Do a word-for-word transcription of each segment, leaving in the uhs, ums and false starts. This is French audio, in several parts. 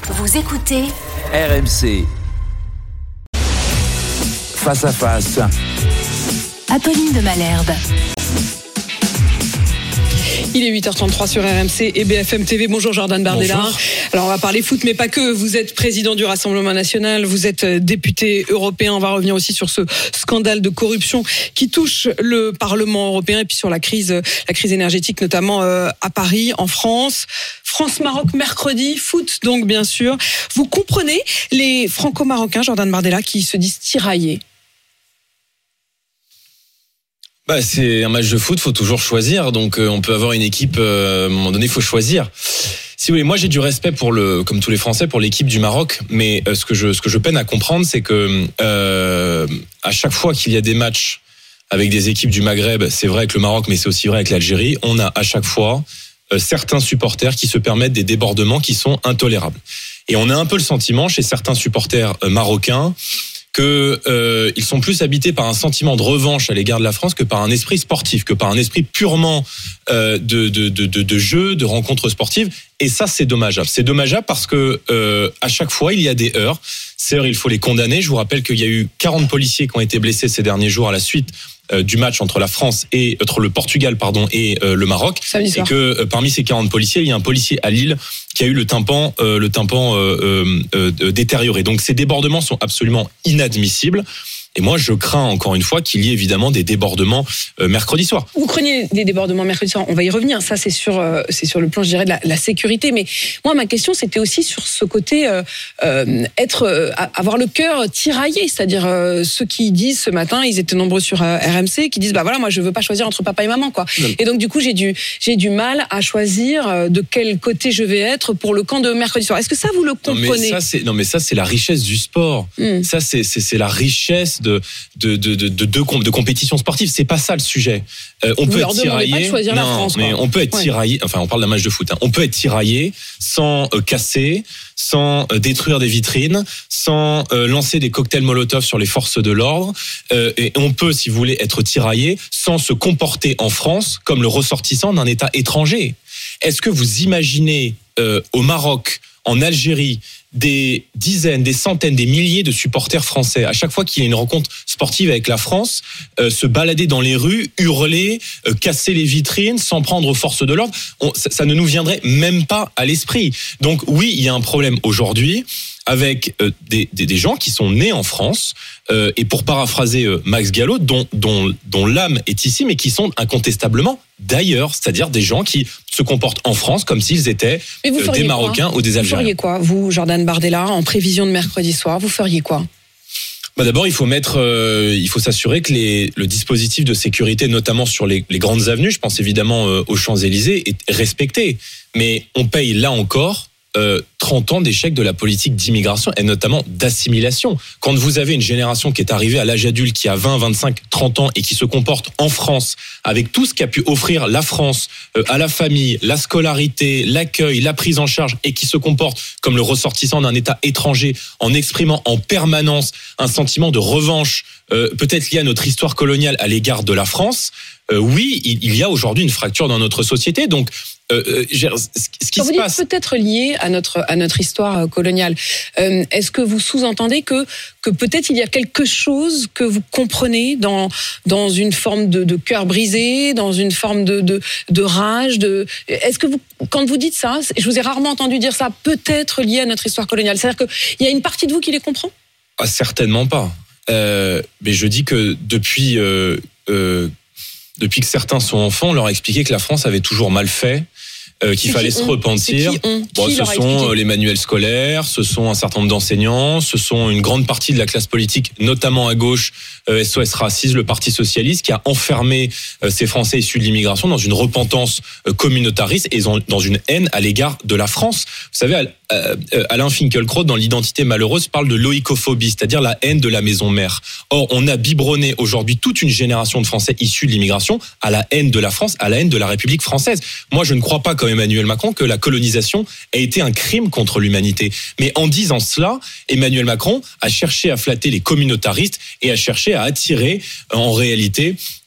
Vous écoutez R M C. Face à face. Apolline de Malherbe. Il est huit heures trente-trois sur R M C et B F M T V. Bonjour Jordan Bardella. Bonjour. Alors on va parler foot, mais pas que. Vous êtes président du Rassemblement National, vous êtes député européen. On va revenir aussi sur ce scandale de corruption qui touche le Parlement européen et puis sur la crise, la crise énergétique, notamment euh, à Paris, en France. France-Maroc mercredi, foot donc bien sûr. Vous comprenez les franco-marocains, Jordan Bardella, qui se disent tiraillés? Bah, c'est un match de foot, faut toujours choisir. Donc, euh, on peut avoir une équipe, euh, à un moment donné, il faut choisir. Si vous voulez, moi, j'ai du respect pour le, comme tous les Français, pour l'équipe du Maroc. Mais euh, ce que je, ce que je peine à comprendre, c'est que euh, à chaque fois qu'il y a des matchs avec des équipes du Maghreb, c'est vrai avec le Maroc, mais c'est aussi vrai avec l'Algérie, on a à chaque fois euh, certains supporters qui se permettent des débordements qui sont intolérables. Et on a un peu le sentiment chez certains supporters euh, marocains que euh, ils sont plus habités par un sentiment de revanche à l'égard de la France que par un esprit sportif, que par un esprit purement euh, de, de, de, de, de jeu, de rencontres sportives. Et ça, c'est dommageable. C'est dommageable parce que euh, à chaque fois, il y a des heurts. Ces heurts, il faut les condamner. Je vous rappelle qu'il y a eu quarante policiers qui ont été blessés ces derniers jours à la suite euh, du match entre la France et entre le Portugal, pardon, et euh, le Maroc. Et que euh, parmi ces quarante policiers, il y a un policier à Lille qui a eu le tympan, euh, le tympan euh, euh, euh, détérioré. Donc ces débordements sont absolument inadmissibles. Et moi, je crains encore une fois qu'il y ait évidemment des débordements euh, mercredi soir. Vous craignez des débordements mercredi soir. On va y revenir. Ça, c'est sur, euh, c'est sur le plan, je dirais, de la, la sécurité. Mais moi, ma question, c'était aussi sur ce côté euh, euh, être, euh, avoir le cœur tiraillé, c'est-à-dire euh, ceux qui disent ce matin, ils étaient nombreux sur euh, R M C, qui disent bah voilà, moi, je veux pas choisir entre papa et maman, quoi. Non. Et donc, du coup, j'ai du, j'ai du mal à choisir euh, de quel côté je vais être pour le camp de mercredi soir. Est-ce que ça, vous le comprenez? Non, mais ça, c'est, non, mais ça, c'est la richesse du sport. Mm. Ça, c'est, c'est, c'est la richesse de de de de de, de, de compétition sportive. C'est pas ça le sujet. Euh, on Vous peut leur être tiraillé. Pas de choisir non, la France, mais quoi. on peut être ouais. tiraillé. Enfin, on parle d'un match de foot. Hein. On peut être tiraillé sans euh, casser, sans euh, détruire des vitrines, sans euh, lancer des cocktails Molotov sur les forces de l'ordre. Euh, et on peut, si vous voulez, être tiraillé sans se comporter en France comme le ressortissant d'un État étranger. Est-ce que vous imaginez euh, au Maroc, en Algérie, des dizaines, des centaines, des milliers de supporters français, à chaque fois qu'il y a une rencontre sportive avec la France, euh, se balader dans les rues, hurler, euh, casser les vitrines, s'en prendre aux forces de l'ordre, on, ça, ça ne nous viendrait même pas à l'esprit. Donc oui, il y a un problème aujourd'hui avec euh, des, des, des gens qui sont nés en France, euh, et pour paraphraser euh, Max Gallo, dont, dont, dont l'âme est ici, mais qui sont incontestablement d'ailleurs, c'est-à-dire des gens qui se comportent en France comme s'ils étaient euh, des Marocains quoi ou des Algériens. Vous feriez quoi, vous, Jordan Bardella, en prévision de mercredi soir, vous feriez quoi? Bah d'abord, il faut mettre, euh, il faut s'assurer que les, le dispositif de sécurité, notamment sur les, les grandes avenues, je pense évidemment euh, aux Champs-Élysées, est respecté. Mais on paye là encore Euh, trente ans d'échec de la politique d'immigration et notamment d'assimilation. Quand vous avez une génération qui est arrivée à l'âge adulte, qui a vingt, vingt-cinq, trente ans et qui se comporte en France avec tout ce qu'a pu offrir la France euh, à la famille, la scolarité, l'accueil, la prise en charge, et qui se comporte comme le ressortissant d'un État étranger en exprimant en permanence un sentiment de revanche, euh, peut-être lié à notre histoire coloniale à l'égard de la France, euh, oui, il, il y a aujourd'hui une fracture dans notre société. Donc, Euh, ce qui vous se dites passe peut-être lié à notre à notre histoire coloniale. Euh, est-ce que vous sous-entendez que que peut-être il y a quelque chose que vous comprenez dans dans une forme de, de cœur brisé, dans une forme de de de rage, de est-ce que vous quand vous dites ça, je vous ai rarement entendu dire ça, peut-être lié à notre histoire coloniale. C'est-à-dire que il y a une partie de vous qui les comprend? Ah, certainement pas. Euh, mais je dis que depuis euh, euh, depuis que certains sont enfants, on leur a expliqué que la France avait toujours mal fait. Euh, qu'il fallait se repentir. Qui ont, bon, qui ce sont les manuels scolaires, ce sont un certain nombre d'enseignants, ce sont une grande partie de la classe politique, notamment à gauche, euh, S O S Racisme, le Parti Socialiste, qui a enfermé euh, ces Français issus de l'immigration dans une repentance euh, communautariste et dans une haine à l'égard de la France. Vous savez, euh, Alain Finkielkraut, dans L'identité malheureuse, parle de l'oïcophobie, c'est-à-dire la haine de la maison mère. Or, on a biberonné aujourd'hui toute une génération de Français issus de l'immigration à la haine de la France, à la haine de la République française. Moi, je ne crois pas, comme Emmanuel Macron, que la colonisation a été un crime contre l'humanité. Mais en disant cela, Emmanuel Macron a cherché à flatter les communautaristes et a cherché à attirer, en réalité,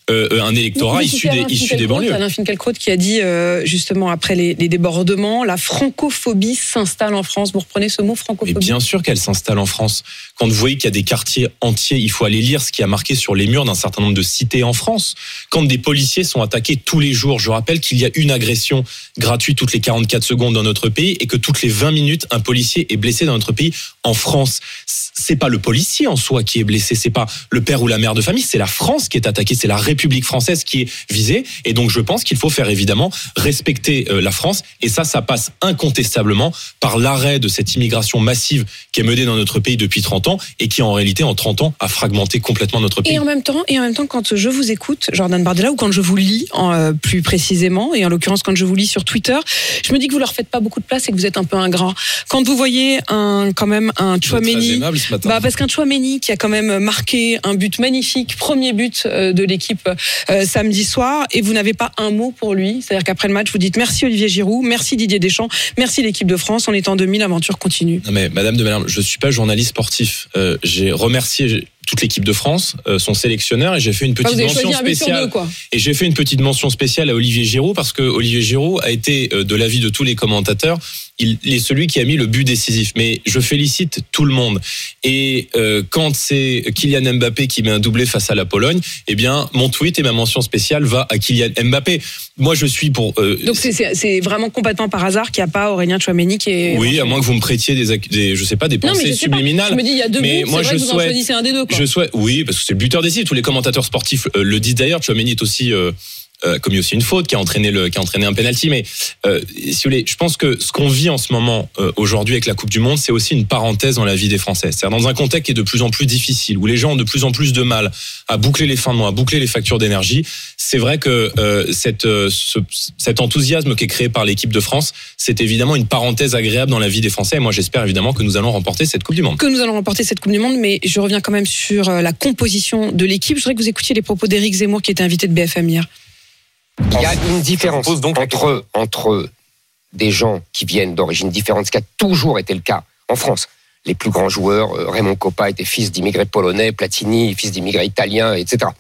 euh, un électorat issu des, issu des banlieues. Alain Finkielkraut qui a dit euh, justement après les, les débordements, la francophobie s'installe en France. Vous reprenez ce mot, francophobie? Mais bien sûr qu'elle s'installe en France. Quand vous voyez qu'il y a des quartiers entiers, il faut aller lire ce qui a marqué sur les murs d'un certain nombre de cités en France. Quand des policiers sont attaqués tous les jours, je rappelle qu'il y a une agression gratuite toutes les quarante-quatre secondes dans notre pays et que toutes les vingt minutes, un policier est blessé dans notre pays. En France, c'est pas le policier en soi qui est blessé, c'est pas le père ou la mère de famille, c'est la France qui est attaquée, c'est la République française qui est visée. Et donc je pense qu'il faut faire évidemment respecter la France. Et ça, ça passe incontestablement par l'arrêt de cette immigration massive qui est menée dans notre pays depuis trente ans et qui en réalité en trente ans a fragmenté complètement notre pays. Et en même temps, et en même temps, quand je vous écoute, Jordan Bardella, ou quand je vous lis en, euh, plus précisément, et en l'occurrence quand je vous lis sur Twitter, je me dis que vous leur faites pas beaucoup de place et que vous êtes un peu ingrat. Quand vous voyez un quand même un Tchouaméni, bah parce qu'un Tchouaméni qui a quand même marqué un but magnifique, premier but de l'équipe euh, samedi soir, et vous n'avez pas un mot pour lui. C'est-à-dire qu'après le match, vous dites merci Olivier Giroud, merci Didier Deschamps, merci l'équipe de France. On est en deux mille, l'aventure continue. Non mais Madame de Malherbe, je suis pas journaliste sportif. Euh, j'ai remercié toute l'équipe de France, euh, son sélectionneur, et j'ai fait une petite ah, mention spéciale. Deux, quoi. Et j'ai fait une petite mention spéciale à Olivier Giroud parce que Olivier Giroud a été, euh, de l'avis de tous les commentateurs, il est celui qui a mis le but décisif. Mais je félicite tout le monde. Et euh, quand c'est Kylian Mbappé qui met un doublé face à la Pologne, eh bien mon tweet et ma mention spéciale va à Kylian Mbappé. Moi, je suis pour. Euh, Donc c'est, c'est, c'est vraiment complètement par hasard qu'il n'y a pas Aurélien Tchouaméni qui est. Oui, à moins que vous me prêtiez des, des je sais pas, des pensées non, subliminales. Je me dis, il y a deux mais buts, moi, c'est vrai je que vous souhaite, en choisissez un des deux. Quoi. Je souhaite, oui, parce que c'est le buteur décisif. Tous les commentateurs sportifs euh, le disent d'ailleurs. Tchouaméni est aussi euh, euh, commis aussi une faute, qui a entraîné le, qui a entraîné un penalty. Mais euh, si vous voulez, je pense que ce qu'on vit en ce moment euh, aujourd'hui avec la Coupe du Monde, c'est aussi une parenthèse dans la vie des Français. C'est-à-dire dans un contexte qui est de plus en plus difficile, où les gens ont de plus en plus de mal à boucler les fins de mois, à boucler les factures d'énergie. C'est vrai que euh, cette, euh, ce, cet enthousiasme qui est créé par l'équipe de France, c'est évidemment une parenthèse agréable dans la vie des Français. Et moi, j'espère évidemment que nous allons remporter cette Coupe du Monde. Que nous allons remporter cette Coupe du Monde, mais je reviens quand même sur la composition de l'équipe. Je voudrais que vous écoutiez les propos d'Éric Zemmour, qui était invité de B F M hier. Il y a une différence entre, entre des gens qui viennent d'origines différentes, ce qui a toujours été le cas en France. Les plus grands joueurs, Raymond Kopa était fils d'immigrés polonais, Platini, fils d'immigrés italiens, et cetera.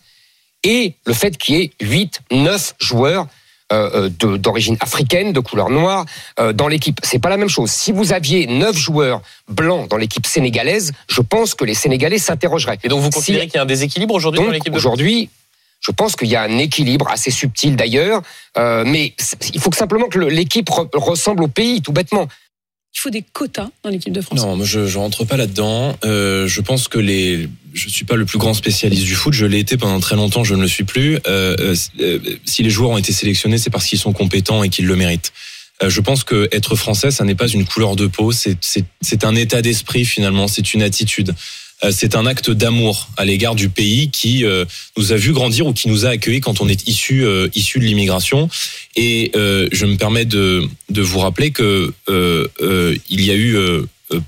Et le fait qu'il y ait huit, neuf joueurs euh, de, d'origine africaine, de couleur noire, euh, dans l'équipe. C'est pas la même chose. Si vous aviez neuf joueurs blancs dans l'équipe sénégalaise, je pense que les Sénégalais s'interrogeraient. Et donc vous considérez si, qu'il y a un déséquilibre aujourd'hui dans l'équipe de aujourd'hui, je pense qu'il y a un équilibre assez subtil d'ailleurs, euh, mais il faut que simplement que l'équipe re- ressemble au pays, tout bêtement. Il faut des quotas dans l'équipe de France. Non, moi je, je rentre pas là-dedans. Euh, je pense que les, je suis pas le plus grand spécialiste du foot. Je l'ai été pendant très longtemps, je ne le suis plus. Euh, euh, si les joueurs ont été sélectionnés, c'est parce qu'ils sont compétents et qu'ils le méritent. Euh, je pense que être français, ça n'est pas une couleur de peau, c'est, c'est, c'est un état d'esprit finalement, c'est une attitude. C'est un acte d'amour à l'égard du pays qui euh, nous a vu grandir ou qui nous a accueillis quand on est issu euh, issu de l'immigration. Et euh, je me permets de de vous rappeler que euh, euh, il y a eu. Euh, euh,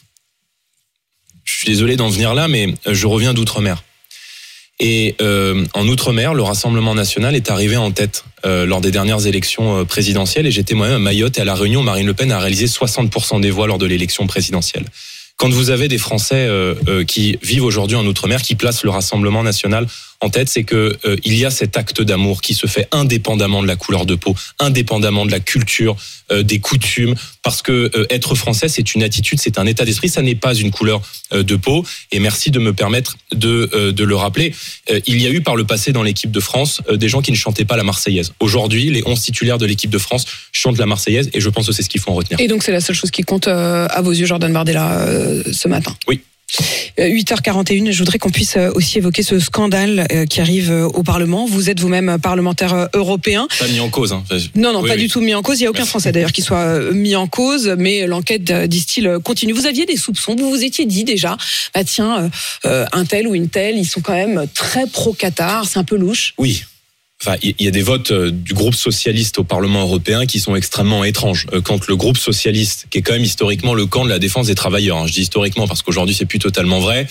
je suis désolé d'en venir là, mais je reviens d'outre-mer. Et euh, en outre-mer, le Rassemblement national est arrivé en tête euh, lors des dernières élections présidentielles. Et j'étais moi-même à Mayotte et à La Réunion. Marine Le Pen a réalisé soixante pour cent des voix lors de l'élection présidentielle. Quand vous avez des Français euh, euh, qui vivent aujourd'hui en Outre-mer, qui placent le Rassemblement national en tête, c'est que euh, il y a cet acte d'amour qui se fait indépendamment de la couleur de peau, indépendamment de la culture, euh, des coutumes, parce que euh, être français, c'est une attitude, c'est un état d'esprit, ça n'est pas une couleur euh, de peau. Et merci de me permettre de euh, de le rappeler. Euh, il y a eu par le passé dans l'équipe de France euh, des gens qui ne chantaient pas la Marseillaise. Aujourd'hui, les onze titulaires de l'équipe de France chantent la Marseillaise, et je pense que c'est ce qu'il faut en retenir. Et donc c'est la seule chose qui compte euh, à vos yeux, Jordan Bardella, euh, ce matin. Oui. huit heures quarante et une, je voudrais qu'on puisse aussi évoquer ce scandale qui arrive au Parlement. Vous êtes vous-même parlementaire européen. Pas mis en cause. Hein. Non, non, oui, pas oui. du tout mis en cause. Il n'y a aucun Français d'ailleurs qui soit mis en cause, mais l'enquête, disent-ils, continue. Vous aviez des soupçons, vous vous étiez dit déjà, bah tiens, euh, un tel ou une telle, ils sont quand même très pro-Qatar, c'est un peu louche. Oui. Enfin, il y a des votes du groupe socialiste au Parlement européen qui sont extrêmement étranges. Quand le groupe socialiste, qui est quand même historiquement le camp de la défense des travailleurs, hein, je dis historiquement parce qu'aujourd'hui c'est plus totalement vrai,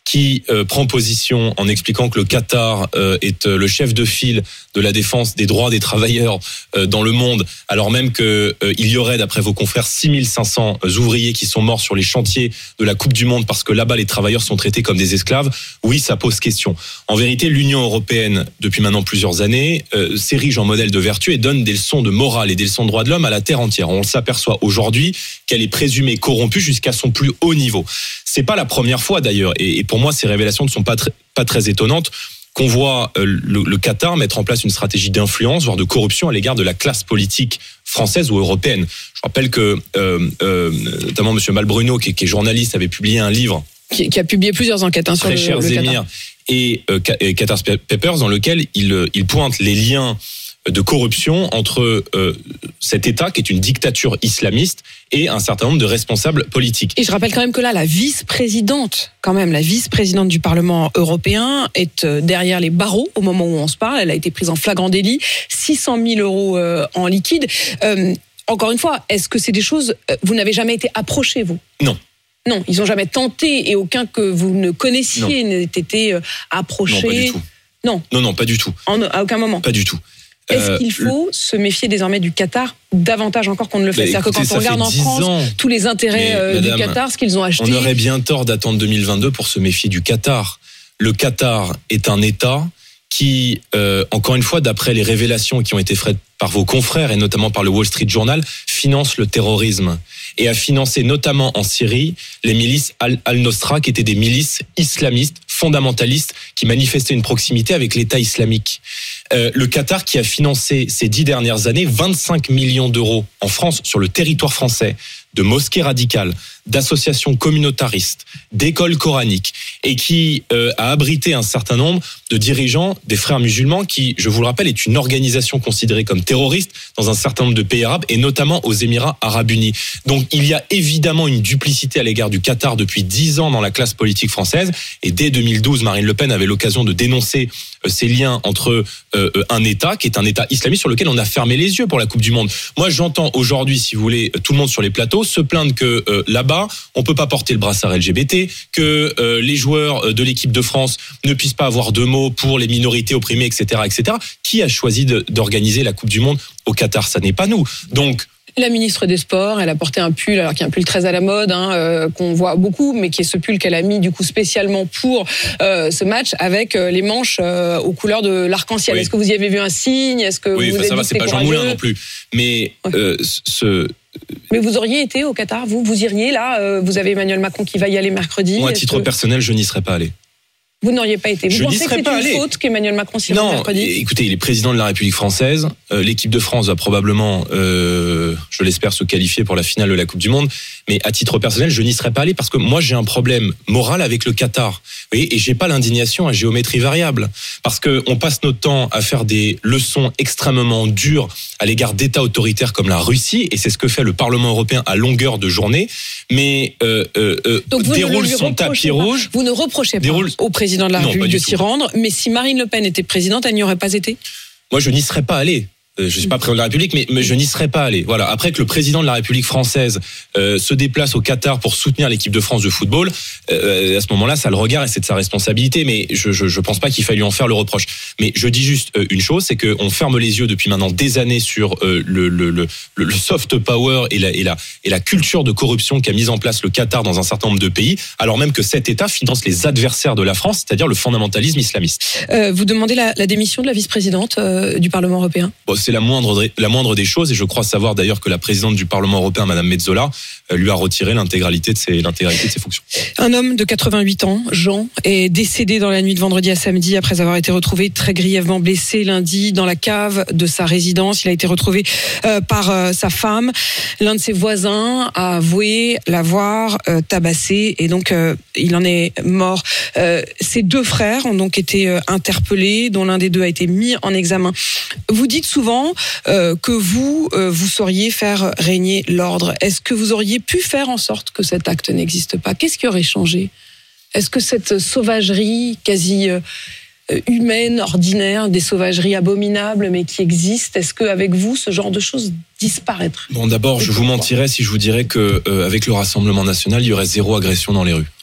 qui euh, prend position en expliquant que le Qatar euh, est euh, le chef de file de la défense des droits des travailleurs euh, dans le monde, alors même que euh, il y aurait, d'après vos confrères, six mille cinq cents ouvriers qui sont morts sur les chantiers de la Coupe du Monde parce que là-bas les travailleurs sont traités comme des esclaves. Oui, ça pose question. En vérité, l'Union européenne, depuis maintenant plusieurs années, euh, s'érige en modèle de vertu et donne des leçons de morale et des leçons de droits de l'homme à la terre entière. On s'aperçoit aujourd'hui qu'elle est présumée corrompue jusqu'à son plus haut niveau. C'est pas la première fois d'ailleurs, et, et pour moi ces révélations ne sont pas très, pas très étonnantes, qu'on voit euh, le, le Qatar mettre en place une stratégie d'influence, voire de corruption à l'égard de la classe politique française ou européenne. Je rappelle que euh, euh, notamment M. Malbruno, qui est, qui est journaliste, avait publié un livre qui, qui a publié plusieurs enquêtes hein, sur Très le, chers le Qatar. Émirs et, euh, et Qatar Papers, dans lequel il, il pointe les liens de corruption entre euh, cet État qui est une dictature islamiste et un certain nombre de responsables politiques. Et je rappelle quand même que là, la vice-présidente, quand même, la vice-présidente du Parlement européen est derrière les barreaux au moment où on se parle. Elle a été prise en flagrant délit, six cent mille euros euh, en liquide. Euh, encore une fois, est-ce que c'est des choses... Vous n'avez jamais été approché, vous ? Non. Non, ils n'ont jamais tenté et aucun que vous ne connaissiez n'a été euh, approché. Non, pas du tout. Non. Non, non, pas du tout. En, à aucun moment. Pas du tout. Est-ce Euh, qu'il faut se méfier désormais du Qatar davantage encore qu'on ne le fait ? Bah, C'est-à-dire écoutez, que quand on ça regarde fait en dix France ans. tous les intérêts Mais, euh, du madame, Qatar, ce qu'ils ont acheté... On aurait bien tort d'attendre deux mille vingt-deux pour se méfier du Qatar. Le Qatar est un État qui, euh, encore une fois, d'après les révélations qui ont été faites par vos confrères et notamment par le Wall Street Journal, finance le terrorisme et a financé notamment en Syrie les milices Al- Al-Nosra qui étaient des milices islamistes fondamentalistes qui manifestaient une proximité avec l'État islamique. Euh, le Qatar qui a financé ces dix dernières années vingt-cinq millions d'euros en France, sur le territoire français, de mosquées radicales, d'associations communautaristes, d'écoles coraniques, et qui euh, a abrité un certain nombre de dirigeants des frères musulmans qui, je vous le rappelle, est une organisation considérée comme terroriste dans un certain nombre de pays arabes et notamment aux Émirats arabes unis. Donc il y a évidemment une duplicité à l'égard du Qatar depuis dix ans dans la classe politique française, et dès deux mille douze, Marine Le Pen avait l'occasion de dénoncer euh, ces liens entre euh, un État qui est un État islamiste sur lequel on a fermé les yeux pour la Coupe du Monde. Moi j'entends aujourd'hui, si vous voulez, tout le monde sur les plateaux se plaindre que euh, là-bas, on peut pas porter le brassard L G B T, que euh, les joueurs de l'équipe de France ne puissent pas avoir de mots pour les minorités opprimées, et cetera, et cetera. Qui a choisi de, d'organiser la Coupe du Monde au Qatar ? Ça n'est pas nous. Donc, La ministre des Sports, elle a porté un pull, alors qui est un pull très à la mode, hein, euh, qu'on voit beaucoup, mais qui est ce pull qu'elle a mis du coup spécialement pour euh, ce match, avec euh, les manches euh, aux couleurs de l'arc-en-ciel. Oui. Est-ce que vous y avez vu un signe ? Est-ce que oui, vous ça avez va, dit c'est pas Jean Moulin non plus. Mais Ouais. euh, ce... Mais vous auriez été au Qatar, vous, vous iriez là euh, vous avez Emmanuel Macron qui va y aller mercredi. Moi, à Est-ce titre que personnel, je n'y serais pas allé. Vous n'auriez pas été. Vous Je n'y pensez que serais c'est pas une allé. faute qu'Emmanuel Macron s'y rende Non, mercredi ? écoutez, il est président de la République française. Euh, l'équipe de France va probablement, euh, je l'espère, se qualifier pour la finale de la Coupe du Monde. Mais à titre personnel, je n'y serais pas allé parce que moi, j'ai un problème moral avec le Qatar. Vous voyez, et j'ai pas l'indignation à géométrie variable. Parce que on passe notre temps à faire des leçons extrêmement dures à l'égard d'États autoritaires comme la Russie, et c'est ce que fait le Parlement européen à longueur de journée. Mais euh, euh, Donc vous ne déroule lui son reprochez tapis pas- rouge. Vous ne reprochez pas Déroule- au président de la Non, République pas de du s'y tout. rendre, mais si Marine Le Pen était présidente, elle n'y aurait pas été ? Moi, je n'y serais pas allé. Euh, Je suis pas président de la République, mais, mais je n'y serais pas allé. Voilà. Après que le président de la République française euh, se déplace au Qatar pour soutenir l'équipe de France de football, euh, à ce moment-là, ça le regarde et c'est de sa responsabilité. Mais je, je, je pense pas qu'il faille lui en faire le reproche. Mais je dis juste euh, une chose, c'est que on ferme les yeux depuis maintenant des années sur euh, le, le, le, le soft power et la, et la et la culture de corruption qu'a mise en place le Qatar dans un certain nombre de pays, alors même que cet État finance les adversaires de la France, c'est-à-dire le fondamentalisme islamiste. Euh, vous demandez la, la démission de la vice-présidente euh, du Parlement européen ? Bon, c'est la moindre, la moindre des choses, et je crois savoir d'ailleurs que la présidente du Parlement européen, Madame Metsola, euh, lui a retiré l'intégralité de ses, l'intégralité de ses fonctions. Un homme de quatre-vingt-huit ans, Jean, est décédé dans la nuit de vendredi à samedi après avoir été retrouvé très grièvement blessé lundi dans la cave de sa résidence. Il a été retrouvé euh, par euh, sa femme. L'un de ses voisins a avoué l'avoir euh, tabassé et donc euh, il en est mort. Euh, ses deux frères ont donc été euh, interpellés, dont l'un des deux a été mis en examen. Vous dites souvent euh, que vous, euh, vous sauriez faire régner l'ordre. Est-ce que vous auriez pu faire en sorte que cet acte n'existe pas ? Qu'est-ce qui aurait changé ? Est-ce que cette sauvagerie quasi euh, humaine, ordinaire, des sauvageries abominables mais qui existent, est-ce qu'avec vous, ce genre de choses disparaîtrait ? Bon, d'abord, je vous mentirais si je vous dirais que euh, avec le Rassemblement national, il y aurait zéro agression dans les rues.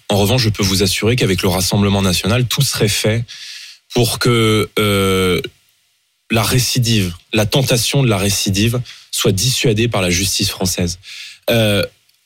En revanche, je peux vous assurer qu'avec le Rassemblement national, tout serait fait pour que euh, la récidive, la tentation de la récidive soit dissuadée par la justice française. Euh,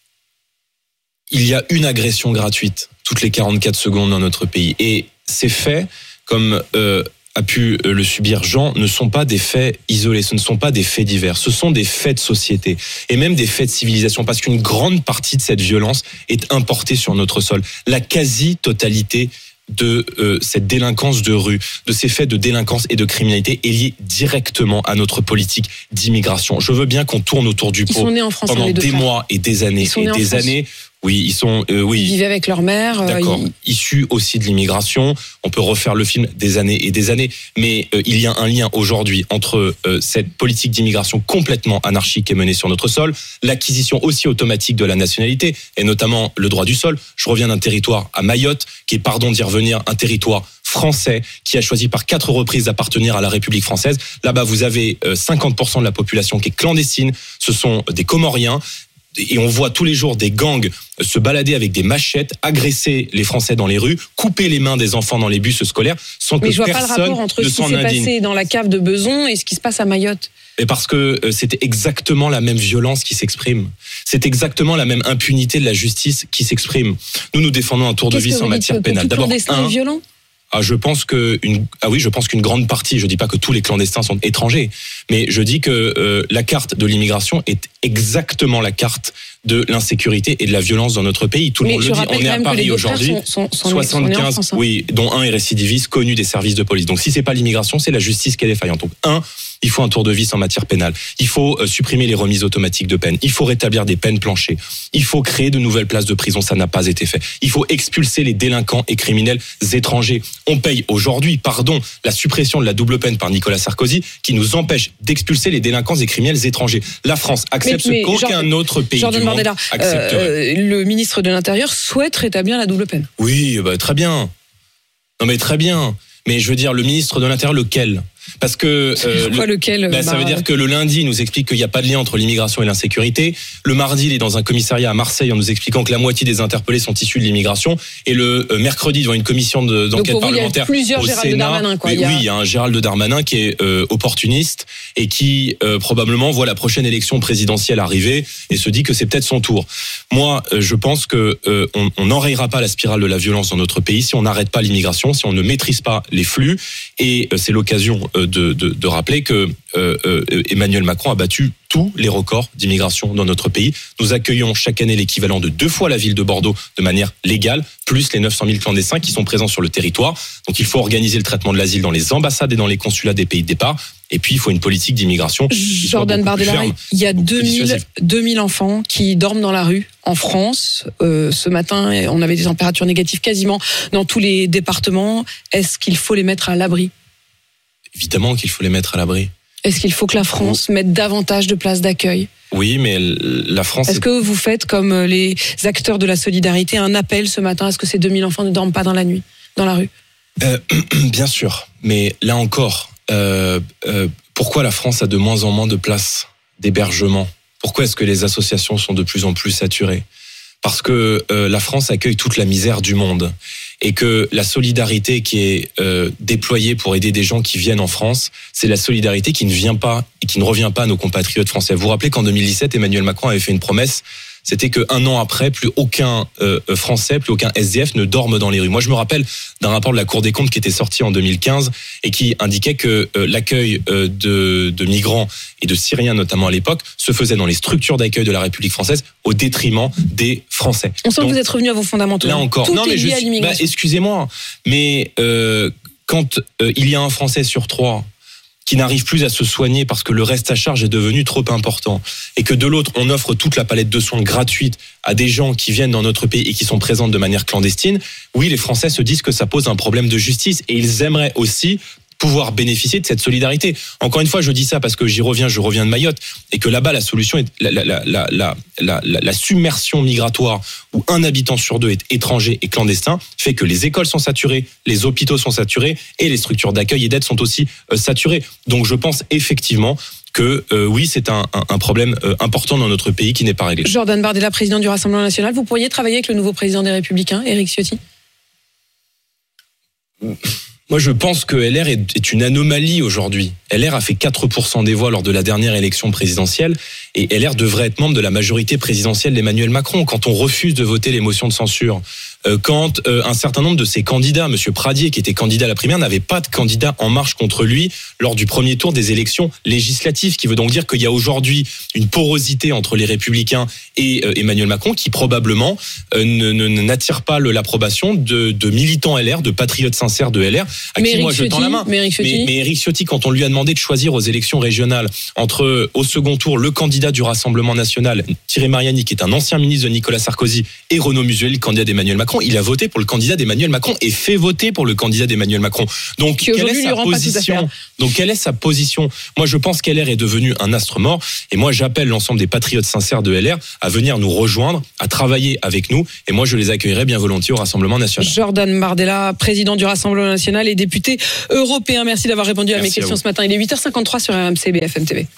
il y a une agression gratuite toutes les quarante-quatre secondes dans notre pays. Et ces faits, comme euh, a pu le subir Jean, ne sont pas des faits isolés, ce ne sont pas des faits divers, ce sont des faits de société et même des faits de civilisation, parce qu'une grande partie de cette violence est importée sur notre sol. La quasi-totalité de euh, cette délinquance de rue, de ces faits de délinquance et de criminalité est liée directement à notre politique d'immigration. Je veux bien qu'on tourne autour du pot pendant les des frères. mois et des années et des années. Oui, ils sont, euh, oui. Ils vivaient avec leur mère. D'accord. Ils... Issus aussi de l'immigration. On peut refaire le film des années et des années. Mais euh, il y a un lien aujourd'hui entre euh, cette politique d'immigration complètement anarchique qui est menée sur notre sol, l'acquisition aussi automatique de la nationalité, et notamment le droit du sol. Je reviens d'un territoire à Mayotte, qui est, pardon d'y revenir, un territoire français, qui a choisi par quatre reprises d'appartenir à la République française. Là-bas, vous avez euh, cinquante pour cent de la population qui est clandestine. Ce sont des Comoriens. Et on voit tous les jours des gangs se balader avec des machettes, agresser les Français dans les rues, couper les mains des enfants dans les bus scolaires, sans Mais que je vois personne pas le rapport entre ne ce qui s'en s'est indigne. passé dans la cave de Beson et ce qui se passe à Mayotte. Et parce que c'était exactement la même violence qui s'exprime. C'est exactement la même impunité de la justice qui s'exprime. Nous, nous défendons un tour de vis en matière pénale. Tout D'abord, clandestin un, est violent. Ah, je pense que une ah oui, je pense qu'une grande partie. Je dis pas que tous les clandestins sont étrangers, mais je dis que euh, la carte de l'immigration est exactement la carte de l'insécurité et de la violence dans notre pays. Tout le mais monde le dit. On est à Paris aujourd'hui. Sont, sont, soixante-quinze, sont France, hein. oui, dont un est récidiviste, connu des services de police. Donc si c'est pas l'immigration, c'est la justice qui est défaillante. Donc un, il faut un tour de vis en matière pénale. Il faut euh, supprimer les remises automatiques de peine. Il faut rétablir des peines planchées. Il faut créer de nouvelles places de prison. Ça n'a pas été fait. Il faut expulser les délinquants et criminels étrangers. On paye aujourd'hui, pardon, la suppression de la double peine par Nicolas Sarkozy, qui nous empêche d'expulser les délinquants et criminels étrangers. La France accepte mais, mais, ce qu'aucun Jordan, autre pays Jordan du monde Bardella, accepterait. Euh, le ministre de l'Intérieur souhaite rétablir la double peine. Oui, bah, très bien. Non mais très bien. Mais je veux dire, le ministre de l'Intérieur, lequel ? Parce que euh, quoi, le, lequel bah, ça veut dire que le lundi, il nous explique qu'il n'y a pas de lien entre l'immigration et l'insécurité. Le mardi, il est dans un commissariat à Marseille en nous expliquant que la moitié des interpellés sont issus de l'immigration. Et le euh, mercredi, devant une commission de, d'enquête Donc, parlementaire vous, il y a plusieurs au Gérald Sénat, Darmanin, quoi. Mais il y a... oui, il y a un Gérald Darmanin qui est euh, opportuniste et qui euh, probablement voit la prochaine élection présidentielle arriver et se dit que c'est peut-être son tour. Moi, euh, je pense que euh, on, on n'enrayera pas la spirale de la violence dans notre pays si on n'arrête pas l'immigration, si on ne maîtrise pas les flux. Et euh, c'est l'occasion euh, de, de, de rappeler que euh, euh, Emmanuel Macron a battu tous les records d'immigration dans notre pays. Nous accueillons chaque année l'équivalent de deux fois la ville de Bordeaux de manière légale, plus les neuf cent mille clandestins qui sont présents sur le territoire. Donc il faut organiser le traitement de l'asile dans les ambassades et dans les consulats des pays de départ. Et puis il faut une politique d'immigration. Jordan Bardella, il y a deux mille enfants qui dorment dans la rue en France. Euh, ce matin, on avait des températures négatives quasiment dans tous les départements. Est-ce qu'il faut les mettre à l'abri ? Évidemment qu'il faut les mettre à l'abri. Est-ce qu'il faut que la France mette davantage de places d'accueil ? Oui, mais la France... Est-ce que vous faites, comme les acteurs de la solidarité, un appel ce matin à ce que ces deux mille enfants ne dorment pas dans la nuit, dans la rue ? euh, Bien sûr, mais là encore, euh, euh, pourquoi la France a de moins en moins de places d'hébergement ? Pourquoi est-ce que les associations sont de plus en plus saturées ? Parce que euh, la France accueille toute la misère du monde et que la solidarité qui est euh, déployée pour aider des gens qui viennent en France, c'est la solidarité qui ne vient pas et qui ne revient pas à nos compatriotes français. Vous vous rappelez qu'en deux mille dix-sept, Emmanuel Macron avait fait une promesse, c'était qu'un an après, plus aucun euh, Français, plus aucun S D F ne dorme dans les rues. Moi, je me rappelle d'un rapport de la Cour des comptes qui était sorti en deux mille quinze et qui indiquait que euh, l'accueil euh, de, de migrants et de Syriens, notamment à l'époque, se faisait dans les structures d'accueil de la République française au détriment des Français. On sent Donc, que vous êtes revenu à vos fondamentaux. Là encore, tout non, est mais lié je, à l'immigration. bah, excusez-moi, mais euh, quand euh, il y a un Français sur trois qui n'arrive plus à se soigner parce que le reste à charge est devenu trop important et que de l'autre, on offre toute la palette de soins gratuite à des gens qui viennent dans notre pays et qui sont présents de manière clandestine, oui, les Français se disent que ça pose un problème de justice et ils aimeraient aussi pouvoir bénéficier de cette solidarité. Encore une fois, je dis ça parce que j'y reviens, je reviens de Mayotte, et que là-bas, la solution est la, la, la, la, la, la, la submersion migratoire où un habitant sur deux est étranger et clandestin fait que les écoles sont saturées, les hôpitaux sont saturés et les structures d'accueil et d'aide sont aussi euh, saturées. Donc je pense effectivement que euh, oui, c'est un, un, un problème euh, important dans notre pays qui n'est pas réglé. Jordan Bardella, président du Rassemblement national, vous pourriez travailler avec le nouveau président des Républicains, Éric Ciotti ? Moi, je pense que L R est, est une anomalie aujourd'hui. L R a fait quatre pour cent des voix lors de la dernière élection présidentielle et L R devrait être membre de la majorité présidentielle d'Emmanuel Macron. Quand on refuse de voter les motions de censure, euh, quand euh, un certain nombre de ses candidats, Monsieur Pradier, qui était candidat à la primaire, n'avait pas de candidat en marche contre lui lors du premier tour des élections législatives, ce qui veut donc dire qu'il y a aujourd'hui une porosité entre les Républicains et euh, Emmanuel Macron qui probablement euh, ne, ne, n'attire pas le, l'approbation de, de militants L R, de patriotes sincères de L R, à mais qui Éric moi je Ciotti, tends la main. Mais Éric Ciotti, mais, mais Éric Ciotti, quand on lui a demandé de choisir aux élections régionales entre, au second tour, le candidat du Rassemblement national, Thierry Mariani, qui est un ancien ministre de Nicolas Sarkozy, et Renaud Muselier, le candidat d'Emmanuel Macron, il a voté pour le candidat d'Emmanuel Macron et fait voter pour le candidat d'Emmanuel Macron. Donc, quelle est sa position ? Donc, quelle est sa position ? Moi, je pense qu'L R est devenu un astre mort. Et moi, j'appelle l'ensemble des patriotes sincères de L R à venir nous rejoindre, à travailler avec nous. Et moi, je les accueillerai bien volontiers au Rassemblement national. Jordan Bardella, président du Rassemblement national et député européen. Merci d'avoir répondu à Merci mes questions à ce matin. Il est huit heures cinquante-trois sur R M C B F M T V.